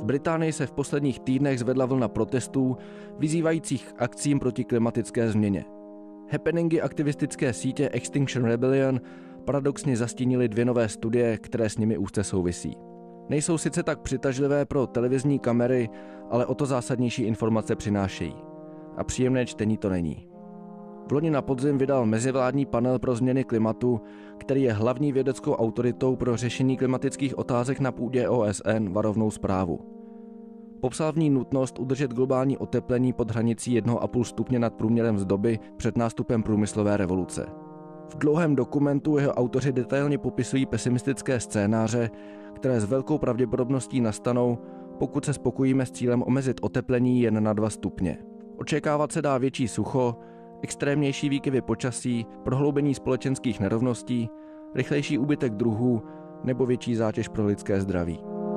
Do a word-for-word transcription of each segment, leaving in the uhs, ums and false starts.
V Británii se v posledních týdnech zvedla vlna protestů, vyzývajících k akcím proti klimatické změně. Happeningy aktivistické sítě Extinction Rebellion paradoxně zastínily dvě nové studie, které s nimi úzce souvisí. Nejsou sice tak přitažlivé pro televizní kamery, ale o to zásadnější informace přinášejí. A příjemné čtení to není. Vloni na podzim vydal mezivládní panel pro změny klimatu, který je hlavní vědeckou autoritou pro řešení klimatických otázek na půdě O S N, varovnou zprávu. Popsal v ní nutnost udržet globální oteplení pod hranicí jednoho a půl stupně nad průměrem z doby před nástupem průmyslové revoluce. V dlouhém dokumentu jeho autoři detailně popisují pesimistické scénáře, které s velkou pravděpodobností nastanou, pokud se spokojíme s cílem omezit oteplení jen na dva stupně. Očekávat se dá větší sucho, extrémnější výkyvy počasí, prohloubení společenských nerovností, rychlejší úbytek druhů nebo větší zátěž pro lidské zdraví.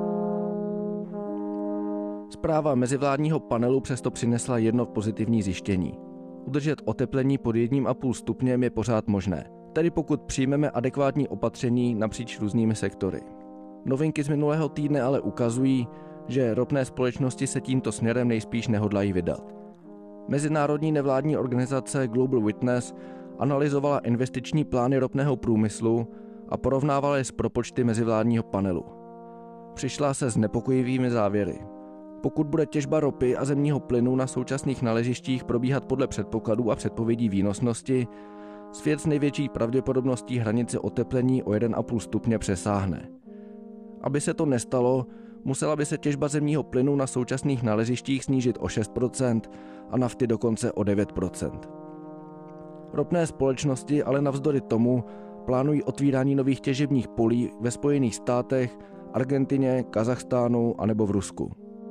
Zpráva mezivládního panelu přesto přinesla jedno pozitivní zjištění. Udržet oteplení pod jedním a půl stupněm je pořád možné, tedy pokud přijmeme adekvátní opatření napříč různými sektory. Novinky z minulého týdne ale ukazují, že ropné společnosti se tímto směrem nejspíš nehodlají vydat. Mezinárodní nevládní organizace Global Witness analyzovala investiční plány ropného průmyslu a porovnávala je s propočty mezivládního panelu. Přišla se s nepokojivými závěry. Pokud bude těžba ropy a zemního plynu na současných nalezištích probíhat podle předpokladů a předpovědí výnosnosti, svět s největší pravděpodobností hranici oteplení o jeden a půl stupně přesáhne. Aby se to nestalo, musela by se těžba zemního plynu na současných nalezištích snížit o šest procent a nafty dokonce o devět procent. Ropné společnosti ale navzdory tomu plánují otvírání nových těžebních polí ve Spojených státech, Argentině, Kazachstánu anebo v Rusku.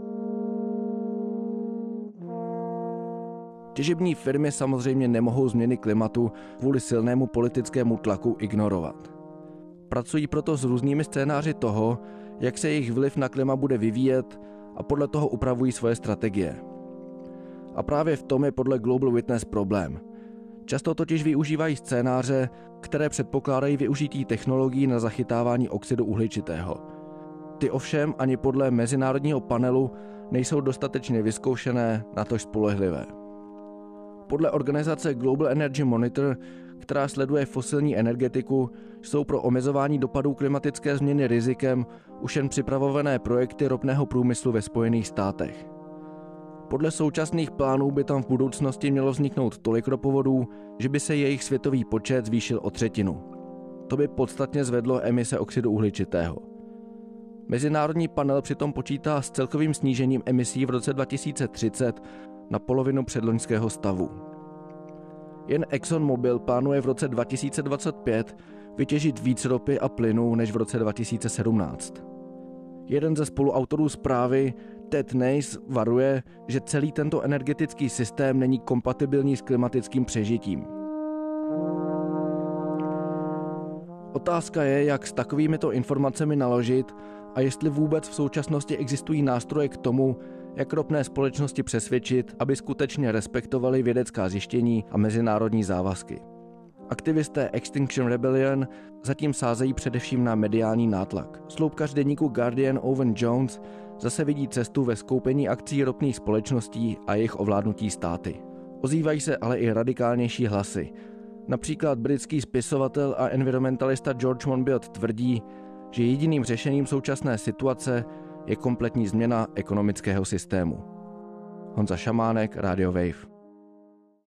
Těžební firmy samozřejmě nemohou změny klimatu kvůli silnému politickému tlaku ignorovat. Pracují proto s různými scénáři toho, jak se jejich vliv na klima bude vyvíjet a podle toho upravují svoje strategie. A právě v tom je podle Global Witness problém. Často totiž využívají scénáře, které předpokládají využití technologií na zachytávání oxidu uhličitého. Ty ovšem ani podle mezinárodního panelu nejsou dostatečně vyzkoušené, natož spolehlivé. Podle organizace Global Energy Monitor, která sleduje fosilní energetiku, jsou pro omezování dopadů klimatické změny rizikem už jen připravované projekty ropného průmyslu ve Spojených státech. Podle současných plánů by tam v budoucnosti mělo vzniknout tolik ropovodů, že by se jejich světový počet zvýšil o třetinu. To by podstatně zvedlo emise oxidu uhličitého. Mezinárodní panel přitom počítá s celkovým snížením emisí v roce dva tisíce třicet na polovinu předloňského stavu. Jen ExxonMobil plánuje v roce dva tisíce dvacet pět vytěžit víc ropy a plynu než v roce dva tisíce sedmnáct. Jeden ze spoluautorů zprávy, Ted Nace, varuje, že celý tento energetický systém není kompatibilní s klimatickým přežitím. Otázka je, jak s takovýmito informacemi naložit a jestli vůbec v současnosti existují nástroje k tomu, jak ropné společnosti přesvědčit, aby skutečně respektovali vědecká zjištění a mezinárodní závazky. Aktivisté Extinction Rebellion zatím sázejí především na mediální nátlak. Sloupkař deníku Guardian Owen Jones zase vidí cestu ve skoupení akcií ropných společností a jejich ovládnutí státy. Ozývají se ale i radikálnější hlasy. Například britský spisovatel a environmentalista George Monbiot tvrdí, že jediným řešením současné situace je kompletní změna ekonomického systému. Honza Šamánek, Radio Wave.